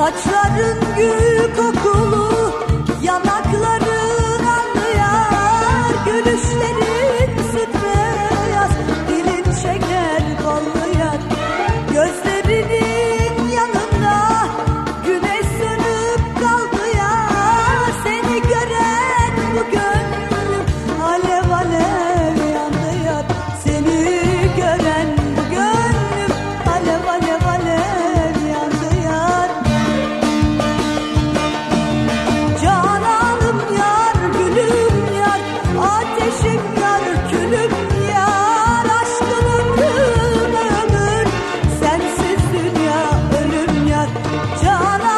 Saçların gül kokulu, yanakların allı yar, gülüşlerin süt beyaz, dilin şeker ballı yar. Gözlerinin yanında güneş sönüp kaldı yar, seni gören bu gönlüm alev alev yandı yar. Seni gören bu gönlüm alev alev alev yandı yar. Cananım yar, gülüm yar, ateşim yar, külüm yar. Aşkın ömrüm ömür, sensiz dünya ölüm yar. Canan